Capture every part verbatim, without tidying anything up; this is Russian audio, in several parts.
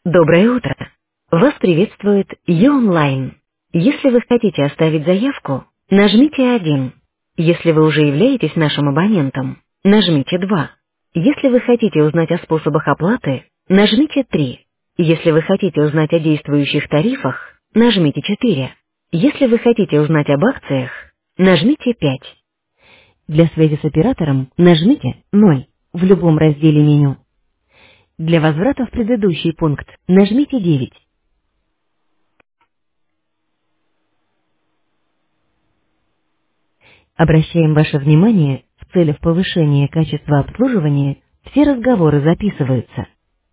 Доброе утро! Вас приветствует Ю-онлайн. Если вы хотите оставить заявку, нажмите один. Если вы уже являетесь нашим абонентом, нажмите два. Если вы хотите узнать о способах оплаты, нажмите три. Если вы хотите узнать о действующих тарифах, нажмите четыре. Если вы хотите узнать об акциях, нажмите пять. Для связи с оператором нажмите ноль в любом разделе меню. Для возврата в предыдущий пункт нажмите девять. Обращаем ваше внимание, в целях повышения качества обслуживания все разговоры записываются.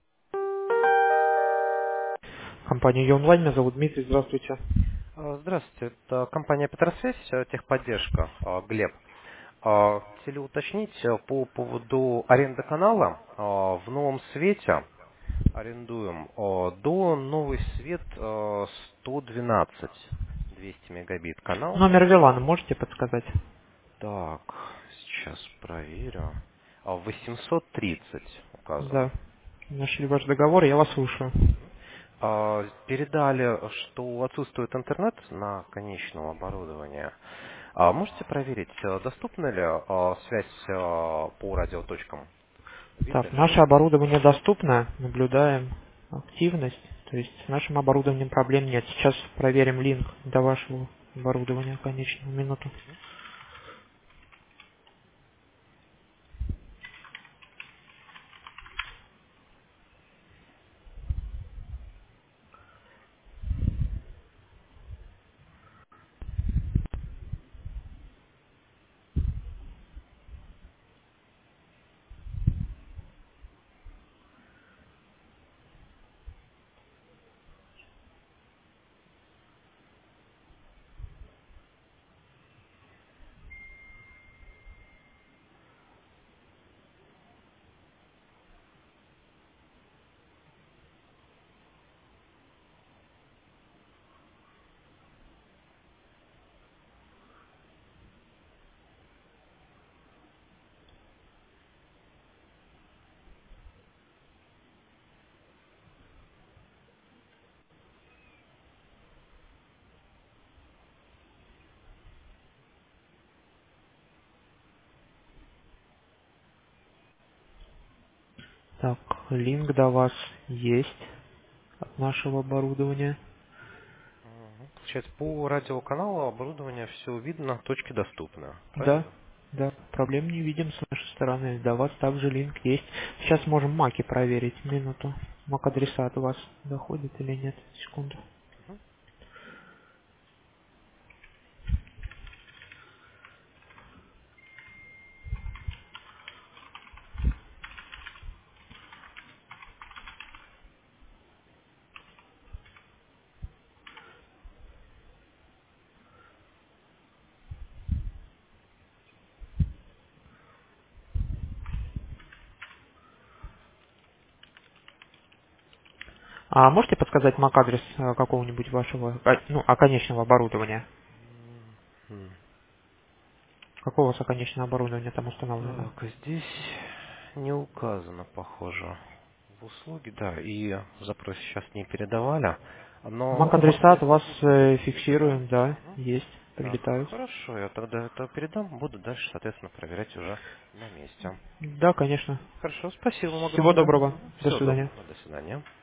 Компания Ю-онлайн, меня зовут Дмитрий, здравствуйте. А, Здравствуйте, это компания Петросвязь, э, техподдержка, а, Глеб. А, Хотели уточнить э, по поводу аренды канала. А, В новом свете арендуем а, до новый свет а, сто двенадцать двести мегабит канал. Номер Вилана можете подсказать? Так, сейчас проверю. А, восемьсот тридцать указан. Да. Нашли ваш договор, я вас слушаю. А, Передали, что отсутствует интернет на конечном оборудовании. А можете проверить, э, доступна ли э, связь э, по радиоточкам? Так, Видно ли? наше оборудование доступно, наблюдаем активность, то есть с нашим оборудованием проблем нет. Сейчас проверим линк до вашего оборудования, конечно, минуту. Так, линк до вас есть от нашего оборудования. Мгм. Получается, по радиоканалу оборудование все видно, точки доступны. Да, Правильно? да, проблем не видим с нашей стороны. До вас также линк есть. Сейчас можем маки проверить. Минуту. Мак-адреса от вас доходит или нет? Секунду. А можете подсказать мак-адрес э, какого-нибудь вашего, а, ну, оконечного оборудования? Мгм. Какое у вас оконечное оборудование там установлено? Так, а здесь не указано, похоже, в услуге, да, и запрос сейчас не передавали, но Мак-адреса от мак-адреса вас будут э, доступны. фиксируем, да, Мгм. есть, Так, прилетают. хорошо, я тогда это передам, буду дальше, соответственно, проверять уже на месте. Да, конечно. Хорошо, спасибо вам Всего огромное. доброго. До Всего свидания. доброго, до свидания.